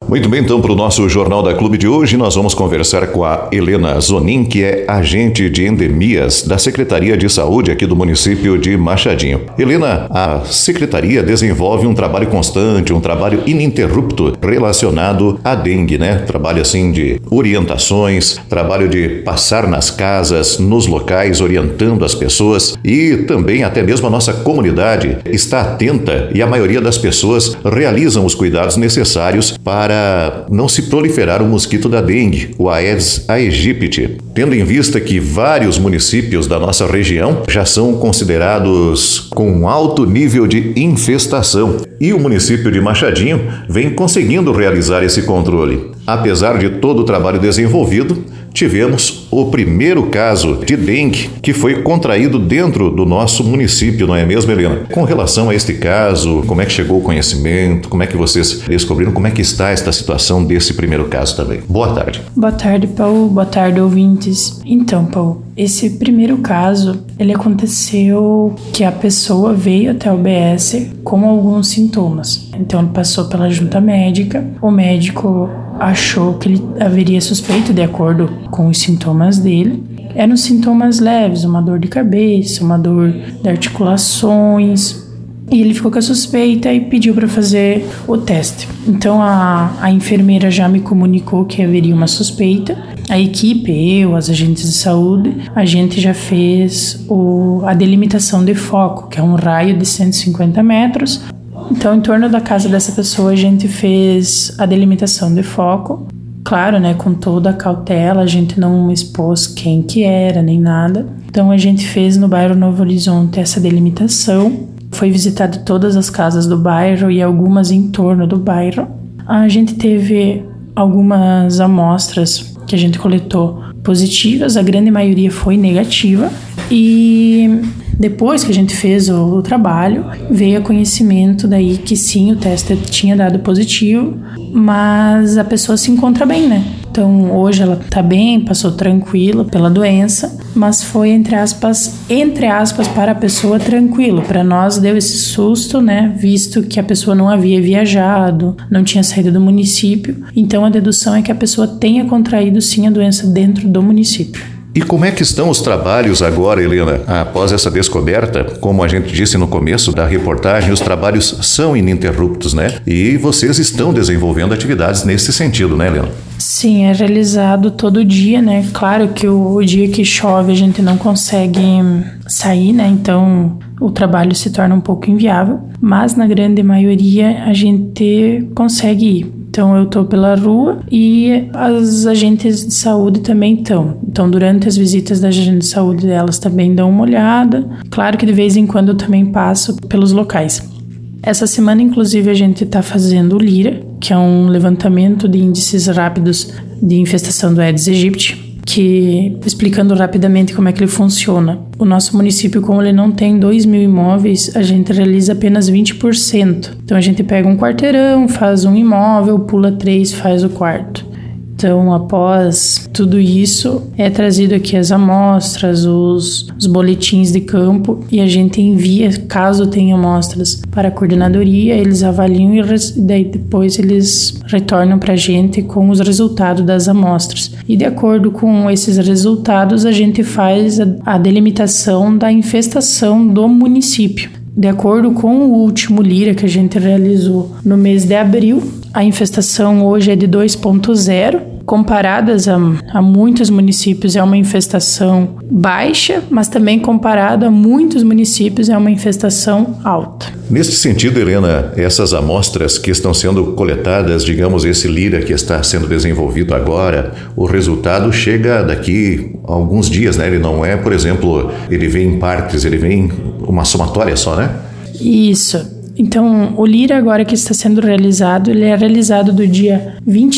Muito bem, então, para o nosso Jornal da Clube de hoje, nós vamos conversar com a Helena Zonin, que é agente de endemias da Secretaria de Saúde aqui do município de Machadinho. Helena, a Secretaria desenvolve um trabalho constante, um trabalho ininterrupto relacionado à dengue, né? Trabalho, assim, de orientações, trabalho de passar nas casas, nos locais, orientando as pessoas e também até mesmo a nossa comunidade está atenta e a maioria das pessoas realizam os cuidados necessários para não se proliferar o mosquito da dengue, o Aedes aegypti, tendo em vista que vários municípios da nossa região já são considerados com um alto nível de infestação e o município de Machadinho vem conseguindo realizar esse controle. Apesar de todo o trabalho desenvolvido, tivemos o primeiro caso de dengue que foi contraído dentro do nosso município, não é mesmo, Helena? Com relação a este caso, como é que chegou o conhecimento? Como é que vocês descobriram? Como é que está esta situação desse primeiro caso também? Boa tarde. Boa tarde, Paulo. Boa tarde, ouvintes. Então, Paulo, esse primeiro caso, ele aconteceu que a pessoa veio até o UBS com alguns sintomas. Então, ele passou pela junta médica, o médico achou que ele haveria suspeito de acordo com os sintomas dele. Eram sintomas leves, uma dor de cabeça, uma dor de articulações. E ele ficou com a suspeita e pediu para fazer o teste. Então a enfermeira já me comunicou que haveria uma suspeita. A equipe, eu, os agentes de saúde, a gente já fez a delimitação de foco, que é um raio de 150 metros. Então, em torno da casa dessa pessoa, a gente fez a delimitação de foco. Claro, né, com toda a cautela, a gente não expôs quem que era, nem nada. Então, a gente fez no bairro Novo Horizonte essa delimitação. Foi visitado todas as casas do bairro e algumas em torno do bairro. A gente teve algumas amostras que a gente coletou positivas, a grande maioria foi negativa. E depois que a gente fez o trabalho, veio a conhecimento daí que sim, o teste tinha dado positivo, mas a pessoa se encontra bem, né? Então, hoje ela tá bem, passou tranquila pela doença, mas foi, entre aspas, para a pessoa tranquilo. Para nós deu esse susto, né? Visto que a pessoa não havia viajado, não tinha saído do município. Então, a dedução é que a pessoa tenha contraído sim a doença dentro do município. E como é que estão os trabalhos agora, Helena? Após essa descoberta, como a gente disse no começo da reportagem, os trabalhos são ininterruptos, né? E vocês estão desenvolvendo atividades nesse sentido, né, Helena? Sim, é realizado todo dia, né? Claro que o dia que chove a gente não consegue sair, né? Então o trabalho se torna um pouco inviável, mas na grande maioria a gente consegue ir. Então, eu estou pela rua e as agentes de saúde também estão. Então, durante as visitas das agentes de saúde, elas também dão uma olhada. Claro que de vez em quando eu também passo pelos locais. Essa semana, inclusive, a gente está fazendo o LIRA, que é um levantamento de índices rápidos de infestação do Aedes aegypti, que, explicando rapidamente como é que ele funciona. O nosso município, como ele não tem 2.000 imóveis, a gente realiza apenas 20%. Então, a gente pega um quarteirão, faz um imóvel, pula 3, faz o quarto. Então, após tudo isso, é trazido aqui as amostras, os boletins de campo e a gente envia, caso tenha amostras, para a coordenadoria, eles avaliam e daí depois eles retornam para a gente com os resultados das amostras. E de acordo com esses resultados, a gente faz a delimitação da infestação do município. De acordo com o último LIRA que a gente realizou no mês de abril, a infestação hoje é de 2.0. Comparadas a muitos municípios é uma infestação baixa, mas também comparado a muitos municípios é uma infestação alta. Neste sentido, Helena, essas amostras que estão sendo coletadas, digamos, esse LIRA que está sendo desenvolvido agora, o resultado chega daqui a alguns dias, né? Ele não é, por exemplo, ele vem em partes, ele vem uma somatória só, né? Isso. Então, o LIRA agora que está sendo realizado, ele é realizado do dia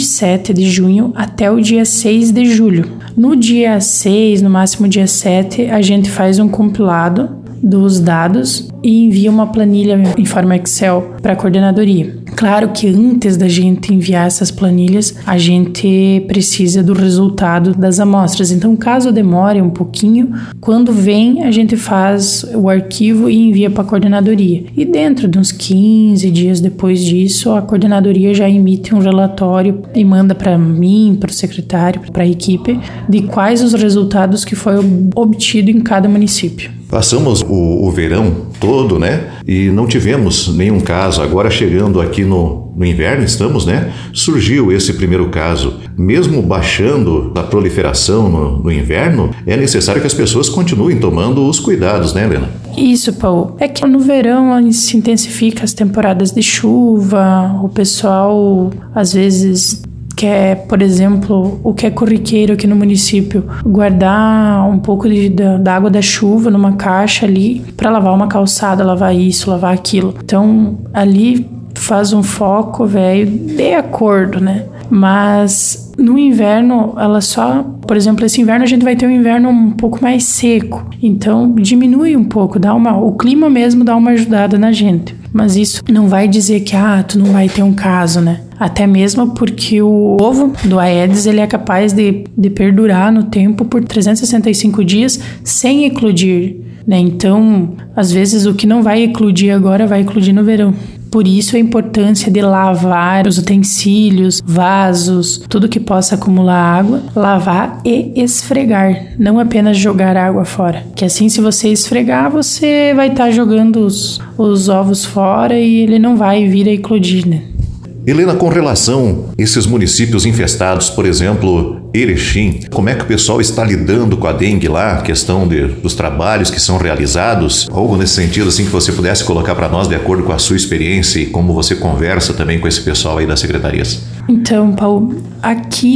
27 de junho até o dia 6 de julho. No dia 6, no máximo dia 7, a gente faz um compilado dos dados e envia uma planilha em forma Excel para a coordenadoria. Claro que antes da gente enviar essas planilhas, a gente precisa do resultado das amostras. Então, caso demore um pouquinho, quando vem, a gente faz o arquivo e envia para a coordenadoria. E dentro de uns 15 dias depois disso, a coordenadoria já emite um relatório e manda para mim, para o secretário, para a equipe, de quais os resultados que foi obtido em cada município. Passamos o verão todo, né? E não tivemos nenhum caso. Agora chegando aqui no inverno, estamos, né? Surgiu esse primeiro caso. Mesmo baixando a proliferação no inverno, é necessário que as pessoas continuem tomando os cuidados, né, Helena? Isso, Paulo. É que no verão se intensifica as temporadas de chuva, o pessoal às vezes quer, por exemplo, o que é corriqueiro aqui no município, guardar um pouco da água da chuva numa caixa ali para lavar uma calçada, lavar isso, lavar aquilo. Então, ali faz um foco, velho, de acordo, né? Mas no inverno, por exemplo, esse inverno a gente vai ter um inverno um pouco mais seco. Então, diminui um pouco, o clima mesmo dá uma ajudada na gente. Mas isso não vai dizer que, tu não vai ter um caso, né? Até mesmo porque o ovo do Aedes, ele é capaz de perdurar no tempo por 365 dias sem eclodir, né? Então, às vezes, o que não vai eclodir agora vai eclodir no verão. Por isso a importância de lavar os utensílios, vasos, tudo que possa acumular água, lavar e esfregar, não apenas jogar água fora. Que assim, se você esfregar, você vai estar jogando os ovos fora e ele não vai vir a eclodir, né? Helena, com relação a esses municípios infestados, por exemplo, Erechim, como é que o pessoal está lidando com a dengue lá, a questão dos trabalhos que são realizados? Algo nesse sentido, assim, que você pudesse colocar para nós de acordo com a sua experiência e como você conversa também com esse pessoal aí das secretarias? Então, Paulo, aqui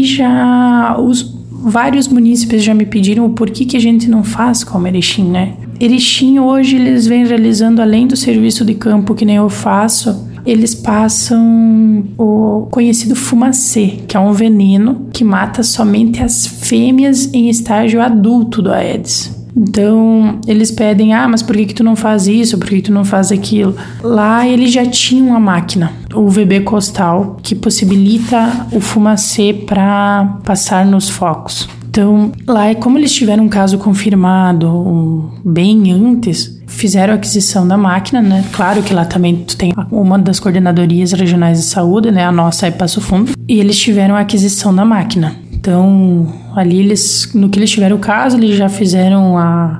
já vários munícipes já me pediram o porquê que a gente não faz como Erechim, né? Erechim hoje eles vêm realizando, além do serviço de campo que nem eu faço, eles passam o conhecido fumacê, que é um veneno que mata somente as fêmeas em estágio adulto do Aedes. Então, eles pedem, mas por que tu não faz isso? Por que tu não faz aquilo? Lá, eles já tinham a máquina, o VB Costal, que possibilita o fumacê para passar nos focos. Então, lá, como eles tiveram um caso confirmado bem antes, fizeram a aquisição da máquina, né? Claro que lá também tem uma das coordenadorias regionais de saúde, né? A nossa é Passo Fundo. E eles tiveram a aquisição da máquina. Então, ali no que eles tiveram o caso, eles já fizeram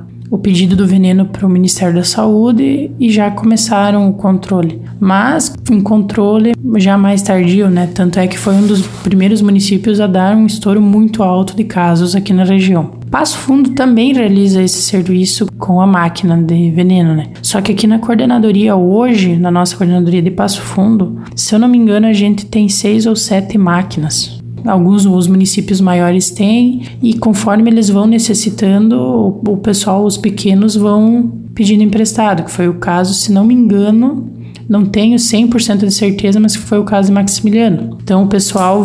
o pedido do veneno para o Ministério da Saúde e já começaram o controle. Mas um controle já mais tardio, né? Tanto é que foi um dos primeiros municípios a dar um estouro muito alto de casos aqui na região. Passo Fundo também realiza esse serviço com a máquina de veneno, né? Só que aqui na coordenadoria hoje, na nossa coordenadoria de Passo Fundo, se eu não me engano, a gente tem 6 ou 7 máquinas. Alguns os municípios maiores têm e conforme eles vão necessitando, o pessoal, os pequenos vão pedindo emprestado, que foi o caso, se não me engano, não tenho 100% de certeza, mas que foi o caso de Maximiliano. Então o pessoal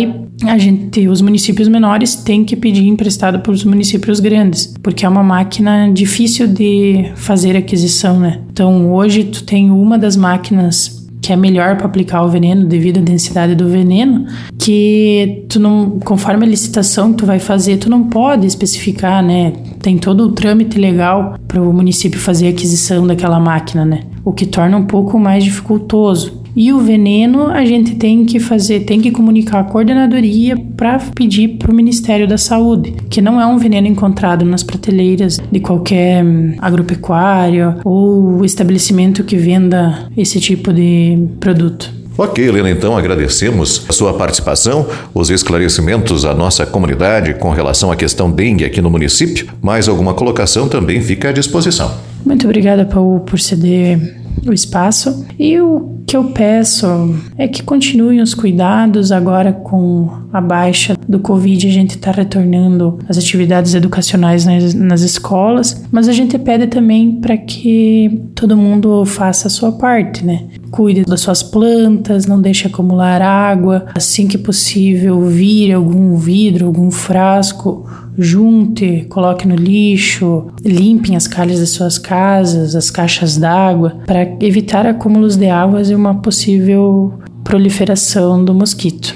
os municípios menores têm que pedir emprestado para os municípios grandes, porque é uma máquina difícil de fazer aquisição, né? Então hoje tu tem uma das máquinas que é melhor para aplicar o veneno devido à densidade do veneno, que tu não, conforme a licitação que tu vai fazer, tu não pode especificar, né? Tem todo o trâmite legal para o município fazer a aquisição daquela máquina, né? O que torna um pouco mais dificultoso. E o veneno a gente tem que comunicar a coordenadoria para pedir para o Ministério da Saúde, que não é um veneno encontrado nas prateleiras de qualquer agropecuário ou estabelecimento que venda esse tipo de produto. Ok, Helena, então agradecemos a sua participação, os esclarecimentos à nossa comunidade com relação à questão dengue aqui no município. Mais alguma colocação também fica à disposição. Muito obrigada, Paulo, por ceder o espaço. E o que eu peço é que continuem os cuidados. Agora com a baixa do Covid, a gente está retornando às atividades educacionais nas escolas, mas a gente pede também para que todo mundo faça a sua parte, né? Cuide das suas plantas, não deixe acumular água. Assim que possível, vire algum vidro, algum frasco, junte, coloque no lixo, limpem as calhas das suas casas, as caixas d'água, para evitar acúmulos de águas e uma possível proliferação do mosquito.